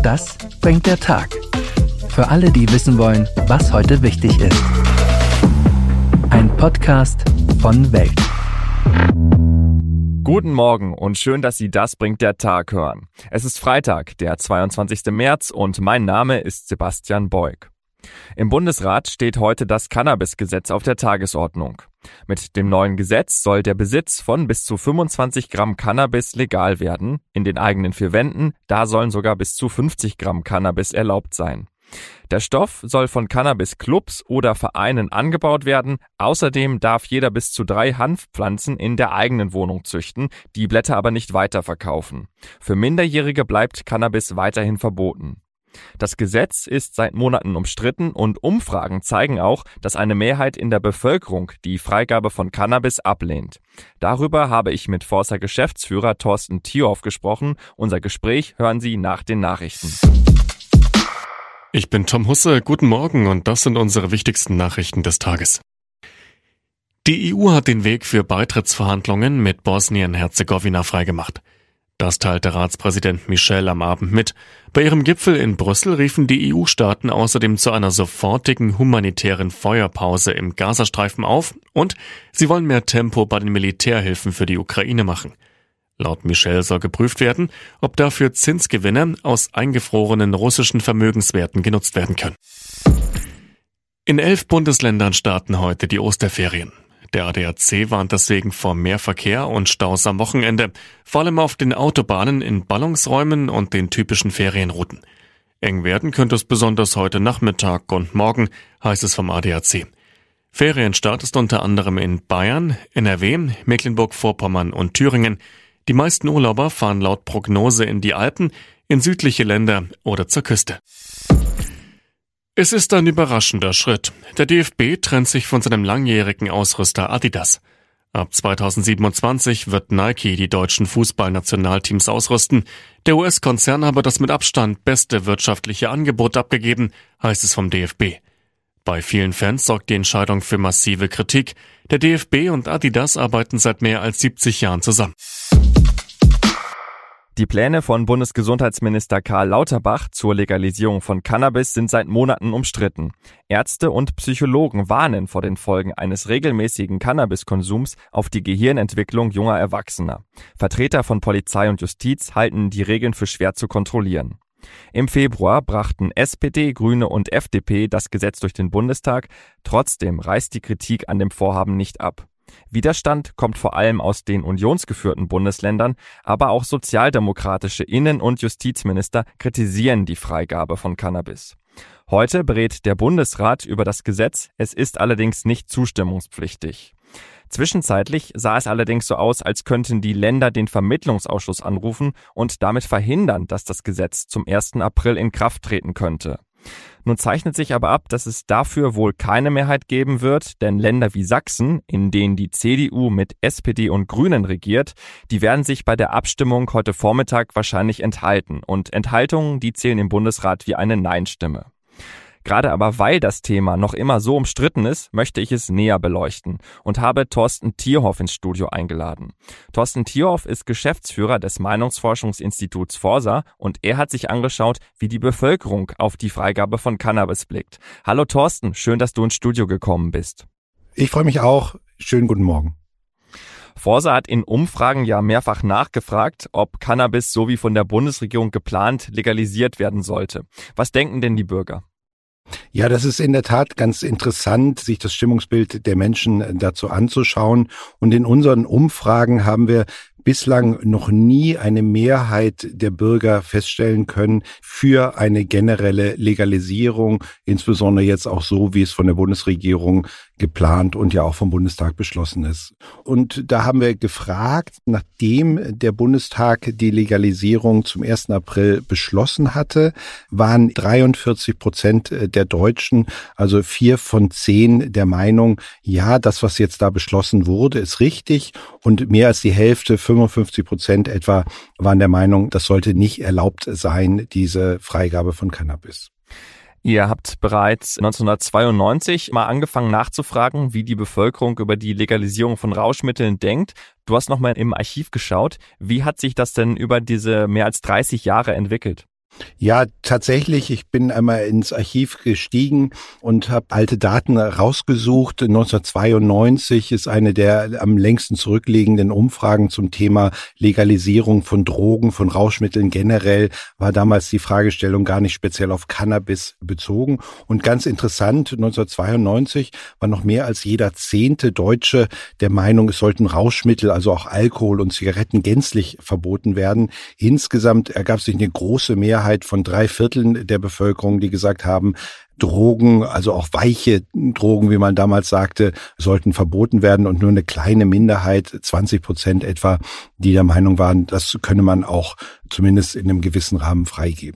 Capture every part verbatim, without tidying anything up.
Das bringt der Tag. Für alle, die wissen wollen, was heute wichtig ist. Ein Podcast von Welt. Guten Morgen und schön, dass Sie Das bringt der Tag hören. Es ist Freitag, der zweiundzwanzigsten März und mein Name ist Sebastian Beug. Im Bundesrat steht heute das Cannabis-Gesetz auf der Tagesordnung. Mit dem neuen Gesetz soll der Besitz von bis zu fünfundzwanzig Gramm Cannabis legal werden. In den eigenen vier Wänden, da sollen sogar bis zu fünfzig Gramm Cannabis erlaubt sein. Der Stoff soll von Cannabis-Clubs oder Vereinen angebaut werden. Außerdem darf jeder bis zu drei Hanfpflanzen in der eigenen Wohnung züchten, die Blätter aber nicht weiterverkaufen. Für Minderjährige bleibt Cannabis weiterhin verboten. Das Gesetz ist seit Monaten umstritten und Umfragen zeigen auch, dass eine Mehrheit in der Bevölkerung die Freigabe von Cannabis ablehnt. Darüber habe ich mit Forza Geschäftsführer Thorsten Thierhoff gesprochen. Unser Gespräch hören Sie nach den Nachrichten. Ich bin Tom Husse, guten Morgen und das sind unsere wichtigsten Nachrichten des Tages. Die E U hat den Weg für Beitrittsverhandlungen mit Bosnien-Herzegowina freigemacht. Das teilte Ratspräsident Michel am Abend mit. Bei ihrem Gipfel in Brüssel riefen die E U-Staaten außerdem zu einer sofortigen humanitären Feuerpause im Gazastreifen auf und sie wollen mehr Tempo bei den Militärhilfen für die Ukraine machen. Laut Michel soll geprüft werden, ob dafür Zinsgewinne aus eingefrorenen russischen Vermögenswerten genutzt werden können. In elf Bundesländern starten heute die Osterferien. Der A D A C warnt deswegen vor mehr Verkehr und Staus am Wochenende, vor allem auf den Autobahnen, in Ballungsräumen und den typischen Ferienrouten. Eng werden könnte es besonders heute Nachmittag und morgen, heißt es vom A D A C. Ferienstart ist unter anderem in Bayern, N R W, Mecklenburg-Vorpommern und Thüringen. Die meisten Urlauber fahren laut Prognose in die Alpen, in südliche Länder oder zur Küste. Es ist ein überraschender Schritt. Der D F B trennt sich von seinem langjährigen Ausrüster Adidas. Ab zweitausendsiebenundzwanzig wird Nike die deutschen Fußballnationalteams ausrüsten. Der U S-Konzern habe das mit Abstand beste wirtschaftliche Angebot abgegeben, heißt es vom D F B. Bei vielen Fans sorgt die Entscheidung für massive Kritik. Der D F B und Adidas arbeiten seit mehr als siebzig Jahren zusammen. Die Pläne von Bundesgesundheitsminister Karl Lauterbach zur Legalisierung von Cannabis sind seit Monaten umstritten. Ärzte und Psychologen warnen vor den Folgen eines regelmäßigen Cannabiskonsums auf die Gehirnentwicklung junger Erwachsener. Vertreter von Polizei und Justiz halten die Regeln für schwer zu kontrollieren. Im Februar brachten S P D, Grüne und F D P das Gesetz durch den Bundestag. Trotzdem reißt die Kritik an dem Vorhaben nicht ab. Widerstand kommt vor allem aus den unionsgeführten Bundesländern, aber auch sozialdemokratische Innen- und Justizminister kritisieren die Freigabe von Cannabis. Heute berät der Bundesrat über das Gesetz, es ist allerdings nicht zustimmungspflichtig. Zwischenzeitlich sah es allerdings so aus, als könnten die Länder den Vermittlungsausschuss anrufen und damit verhindern, dass das Gesetz zum ersten April in Kraft treten könnte. Nun zeichnet sich aber ab, dass es dafür wohl keine Mehrheit geben wird, denn Länder wie Sachsen, in denen die C D U mit S P D und Grünen regiert, die werden sich bei der Abstimmung heute Vormittag wahrscheinlich enthalten. Und Enthaltungen, die zählen im Bundesrat wie eine Nein-Stimme. Gerade aber weil das Thema noch immer so umstritten ist, möchte ich es näher beleuchten und habe Thorsten Thierhoff ins Studio eingeladen. Thorsten Thierhoff ist Geschäftsführer des Meinungsforschungsinstituts Forza und er hat sich angeschaut, wie die Bevölkerung auf die Freigabe von Cannabis blickt. Hallo Thorsten, schön, dass du ins Studio gekommen bist. Ich freue mich auch. Schönen guten Morgen. Forza hat in Umfragen ja mehrfach nachgefragt, ob Cannabis so wie von der Bundesregierung geplant legalisiert werden sollte. Was denken denn die Bürger? Ja, das ist in der Tat ganz interessant, sich das Stimmungsbild der Menschen dazu anzuschauen. Und in unseren Umfragen haben wir bislang noch nie eine Mehrheit der Bürger feststellen können für eine generelle Legalisierung, insbesondere jetzt auch so, wie es von der Bundesregierung geplant und ja auch vom Bundestag beschlossen ist. Und da haben wir gefragt, nachdem der Bundestag die Legalisierung zum ersten April beschlossen hatte, waren dreiundvierzig Prozent der Deutschen, also vier von zehn, der Meinung, ja, das, was jetzt da beschlossen wurde, ist richtig. Und mehr als die Hälfte, fünfundfünfzig Prozent etwa, waren der Meinung, das sollte nicht erlaubt sein, diese Freigabe von Cannabis. Ihr habt bereits neunzehnhundertzweiundneunzig mal angefangen nachzufragen, wie die Bevölkerung über die Legalisierung von Rauschmitteln denkt. Du hast nochmal im Archiv geschaut. Wie hat sich das denn über diese mehr als dreißig Jahre entwickelt? Ja, tatsächlich. Ich bin einmal ins Archiv gestiegen und habe alte Daten rausgesucht. neunzehnhundertzweiundneunzig ist eine der am längsten zurückliegenden Umfragen zum Thema Legalisierung von Drogen, von Rauschmitteln generell, war damals die Fragestellung gar nicht speziell auf Cannabis bezogen. Und ganz interessant, neunzehnhundertzweiundneunzig war noch mehr als jeder zehnte Deutsche der Meinung, es sollten Rauschmittel, also auch Alkohol und Zigaretten gänzlich verboten werden. Insgesamt ergab sich eine große Mehrheit von drei Vierteln der Bevölkerung, die gesagt haben, Drogen, also auch weiche Drogen, wie man damals sagte, sollten verboten werden, und nur eine kleine Minderheit, zwanzig Prozent etwa, die der Meinung waren, das könne man auch zumindest in einem gewissen Rahmen freigeben.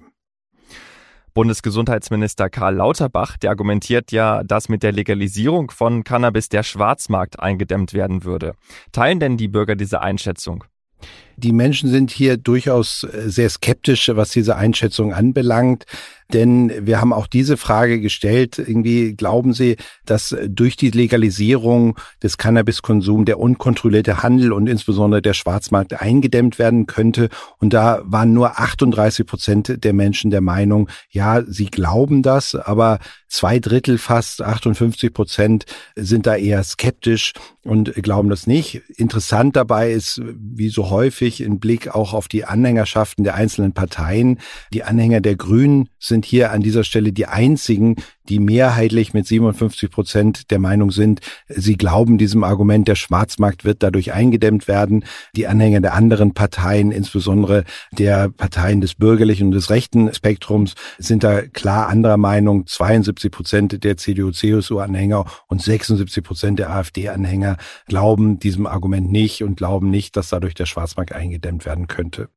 Bundesgesundheitsminister Karl Lauterbach, der argumentiert ja, dass mit der Legalisierung von Cannabis der Schwarzmarkt eingedämmt werden würde. Teilen denn die Bürger diese Einschätzung? Die Menschen sind hier durchaus sehr skeptisch, was diese Einschätzung anbelangt. Denn wir haben auch diese Frage gestellt, irgendwie glauben Sie, dass durch die Legalisierung des Cannabiskonsums der unkontrollierte Handel und insbesondere der Schwarzmarkt eingedämmt werden könnte? Und da waren nur achtunddreißig Prozent der Menschen der Meinung, ja, sie glauben das, aber zwei Drittel, fast achtundfünfzig Prozent sind da eher skeptisch und glauben das nicht. Interessant dabei ist, wie so häufig, ein Blick auch auf die Anhängerschaften der einzelnen Parteien. Die Anhänger der Grünen sind hier an dieser Stelle die einzigen, die mehrheitlich mit siebenundfünfzig Prozent der Meinung sind, sie glauben diesem Argument, der Schwarzmarkt wird dadurch eingedämmt werden. Die Anhänger der anderen Parteien, insbesondere der Parteien des bürgerlichen und des rechten Spektrums, sind da klar anderer Meinung. zweiundsiebzig Prozent der C D U-C S U-Anhänger und sechsundsiebzig Prozent der AfD-Anhänger glauben diesem Argument nicht und glauben nicht, dass dadurch der Schwarzmarkt eingedämmt werden könnte.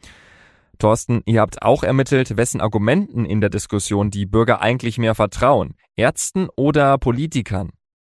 Thorsten, ihr habt auch ermittelt, wessen Argumenten in der Diskussion die Bürger eigentlich mehr vertrauen. Ärzten oder Politikern?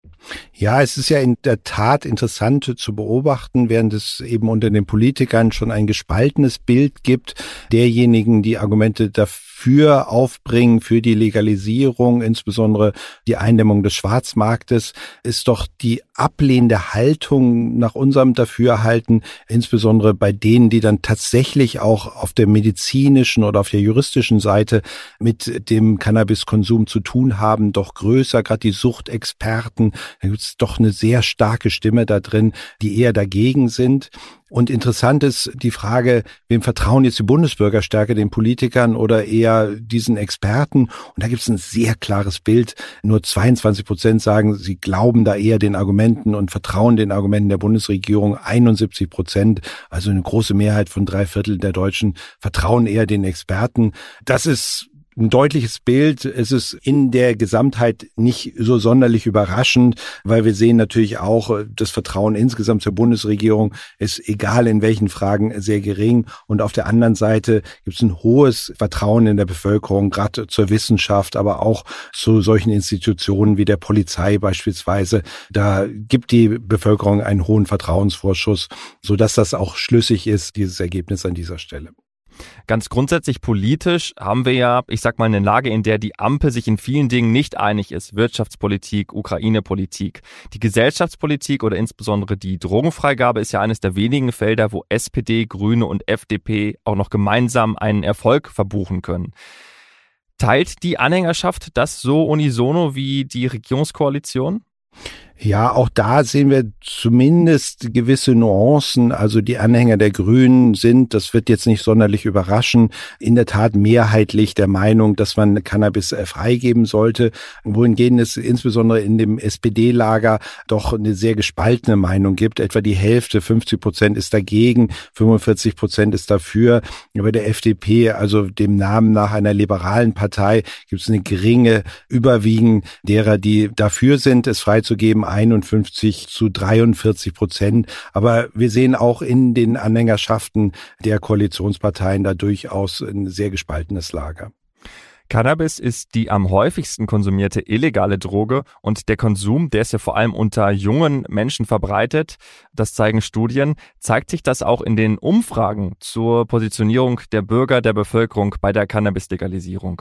Ja, es ist ja in der Tat interessant zu beobachten, während es eben unter den Politikern schon ein gespaltenes Bild gibt, derjenigen, die Argumente dafür aufbringen, für die Legalisierung, insbesondere die Eindämmung des Schwarzmarktes, ist doch die ablehnende Haltung nach unserem Dafürhalten, insbesondere bei denen, die dann tatsächlich auch auf der medizinischen oder auf der juristischen Seite mit dem Cannabiskonsum zu tun haben, doch größer, gerade die Suchtexperten. Da gibt es doch eine sehr starke Stimme da drin, die eher dagegen sind. Und interessant ist die Frage, wem vertrauen jetzt die Bundesbürger stärker, den Politikern oder eher diesen Experten? Und da gibt es ein sehr klares Bild. Nur zweiundzwanzig Prozent sagen, sie glauben da eher den Argumenten und vertrauen den Argumenten der Bundesregierung. einundsiebzig Prozent, also eine große Mehrheit von drei Viertel der Deutschen, vertrauen eher den Experten. Das ist ein deutliches Bild. Es ist in der Gesamtheit nicht so sonderlich überraschend, weil wir sehen natürlich auch, das Vertrauen insgesamt zur Bundesregierung ist, egal in welchen Fragen, sehr gering. Und auf der anderen Seite gibt es ein hohes Vertrauen in der Bevölkerung, gerade zur Wissenschaft, aber auch zu solchen Institutionen wie der Polizei beispielsweise. Da gibt die Bevölkerung einen hohen Vertrauensvorschuss, sodass das auch schlüssig ist, dieses Ergebnis an dieser Stelle. Ganz grundsätzlich politisch haben wir ja, ich sag mal, eine Lage, in der die Ampel sich in vielen Dingen nicht einig ist. Wirtschaftspolitik, Ukraine-Politik. Die Gesellschaftspolitik oder insbesondere die Drogenfreigabe ist ja eines der wenigen Felder, wo S P D, Grüne und F D P auch noch gemeinsam einen Erfolg verbuchen können. Teilt die Anhängerschaft das so unisono wie die Regierungskoalition? Ja, auch da sehen wir zumindest gewisse Nuancen. Also die Anhänger der Grünen sind, das wird jetzt nicht sonderlich überraschen, in der Tat mehrheitlich der Meinung, dass man Cannabis freigeben sollte. Wohingegen es insbesondere in dem S P D-Lager doch eine sehr gespaltene Meinung gibt. Etwa die Hälfte, fünfzig Prozent ist dagegen, fünfundvierzig Prozent ist dafür. Bei der F D P, also dem Namen nach einer liberalen Partei, gibt es eine geringe Überwiegen derer, die dafür sind, es freizugeben, einundfünfzig zu dreiundvierzig Prozent. Aber wir sehen auch in den Anhängerschaften der Koalitionsparteien da durchaus ein sehr gespaltenes Lager. Cannabis ist die am häufigsten konsumierte illegale Droge und der Konsum, der ist ja vor allem unter jungen Menschen verbreitet. Das zeigen Studien. Zeigt sich das auch in den Umfragen zur Positionierung der Bürger, der Bevölkerung bei der Cannabis-Legalisierung?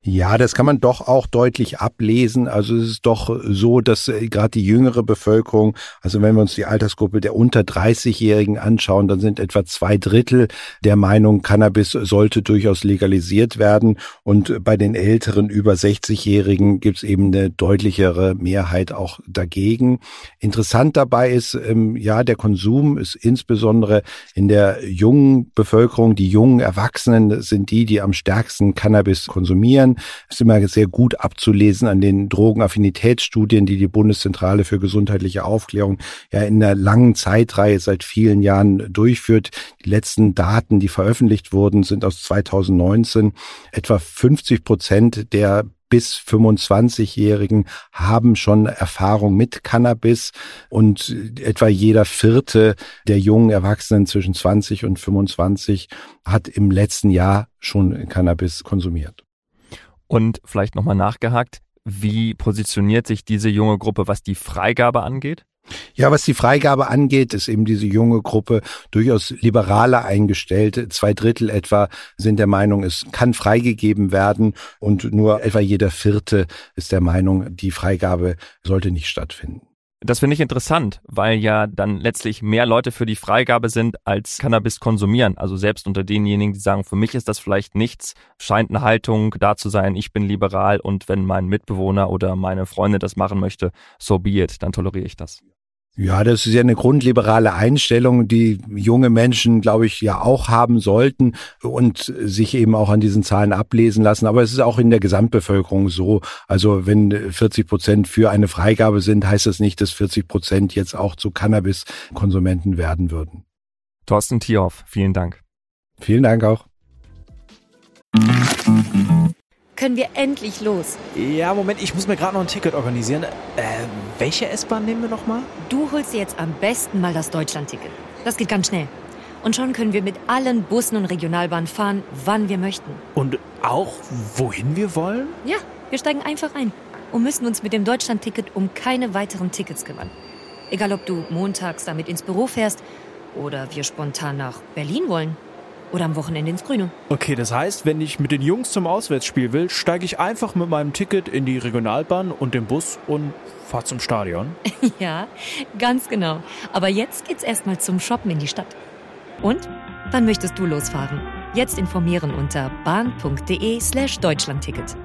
Ja, das kann man doch auch deutlich ablesen. Also es ist doch so, dass äh, gerade die jüngere Bevölkerung, also wenn wir uns die Altersgruppe der unter dreißig-Jährigen anschauen, dann sind etwa zwei Drittel der Meinung, Cannabis sollte durchaus legalisiert werden. Und bei den älteren über sechzig-Jährigen gibt es eben eine deutlichere Mehrheit auch dagegen. Interessant dabei ist, ähm, ja, der Konsum ist insbesondere in der jungen Bevölkerung, die jungen Erwachsenen sind die, die am stärksten Cannabis konsumieren. Das ist immer sehr gut abzulesen an den Drogenaffinitätsstudien, die die Bundeszentrale für gesundheitliche Aufklärung ja in einer langen Zeitreihe seit vielen Jahren durchführt. Die letzten Daten, die veröffentlicht wurden, sind aus zweitausendneunzehn. Etwa fünfzig Prozent der bis fünfundzwanzigjährigen haben schon Erfahrung mit Cannabis und etwa jeder Vierte der jungen Erwachsenen zwischen zwanzig und fünfundzwanzig hat im letzten Jahr schon Cannabis konsumiert. Und vielleicht nochmal nachgehakt, wie positioniert sich diese junge Gruppe, was die Freigabe angeht? Ja, was die Freigabe angeht, ist eben diese junge Gruppe durchaus liberaler eingestellt. Zwei Drittel etwa sind der Meinung, es kann freigegeben werden und nur etwa jeder Vierte ist der Meinung, die Freigabe sollte nicht stattfinden. Das finde ich interessant, weil ja dann letztlich mehr Leute für die Freigabe sind, als Cannabis konsumieren. Also selbst unter denjenigen, die sagen, für mich ist das vielleicht nichts, scheint eine Haltung da zu sein, ich bin liberal und wenn mein Mitbewohner oder meine Freundin das machen möchte, so be it, dann toleriere ich das. Ja, das ist ja eine grundliberale Einstellung, die junge Menschen, glaube ich, ja auch haben sollten und sich eben auch an diesen Zahlen ablesen lassen. Aber es ist auch in der Gesamtbevölkerung so. Also wenn vierzig Prozent für eine Freigabe sind, heißt das nicht, dass vierzig Prozent jetzt auch zu Cannabis-Konsumenten werden würden. Thorsten Thierhoff, vielen Dank. Vielen Dank auch. Können wir endlich los? Ja, Moment, ich muss mir gerade noch ein Ticket organisieren. Äh, welche S-Bahn nehmen wir nochmal? Du holst dir jetzt am besten mal das Deutschland-Ticket. Das geht ganz schnell. Und schon können wir mit allen Bussen und Regionalbahnen fahren, wann wir möchten. Und auch, wohin wir wollen? Ja, wir steigen einfach ein und müssen uns mit dem Deutschland-Ticket um keine weiteren Tickets kümmern. Egal, ob du montags damit ins Büro fährst oder wir spontan nach Berlin wollen. Oder am Wochenende ins Grüne. Okay, das heißt, wenn ich mit den Jungs zum Auswärtsspiel will, steige ich einfach mit meinem Ticket in die Regionalbahn und den Bus und fahre zum Stadion. Ja, ganz genau. Aber jetzt geht's erstmal zum Shoppen in die Stadt. Und? Wann möchtest du losfahren? Jetzt informieren unter bahn.de slash Deutschlandticket.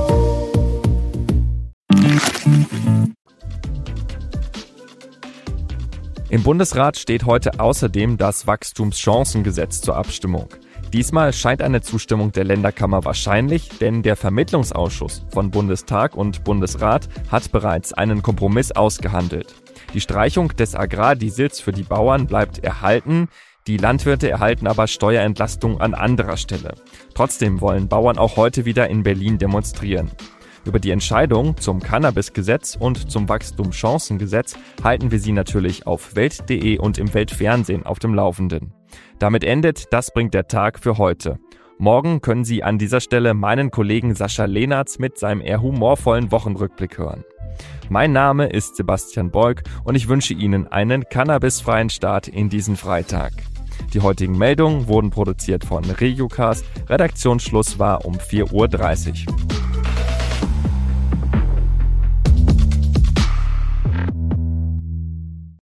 Im Bundesrat steht heute außerdem das Wachstumschancengesetz zur Abstimmung. Diesmal scheint eine Zustimmung der Länderkammer wahrscheinlich, denn der Vermittlungsausschuss von Bundestag und Bundesrat hat bereits einen Kompromiss ausgehandelt. Die Streichung des Agrardiesels für die Bauern bleibt erhalten, die Landwirte erhalten aber Steuerentlastung an anderer Stelle. Trotzdem wollen Bauern auch heute wieder in Berlin demonstrieren. Über die Entscheidung zum Cannabis-Gesetz und zum Wachstumschancengesetz halten wir Sie natürlich auf welt punkt de und im Weltfernsehen auf dem Laufenden. Damit endet Das bringt der Tag für heute. Morgen können Sie an dieser Stelle meinen Kollegen Sascha Lehnertz mit seinem eher humorvollen Wochenrückblick hören. Mein Name ist Sebastian Beug und ich wünsche Ihnen einen cannabisfreien Start in diesen Freitag. Die heutigen Meldungen wurden produziert von Regiocast. Redaktionsschluss war um vier Uhr dreißig.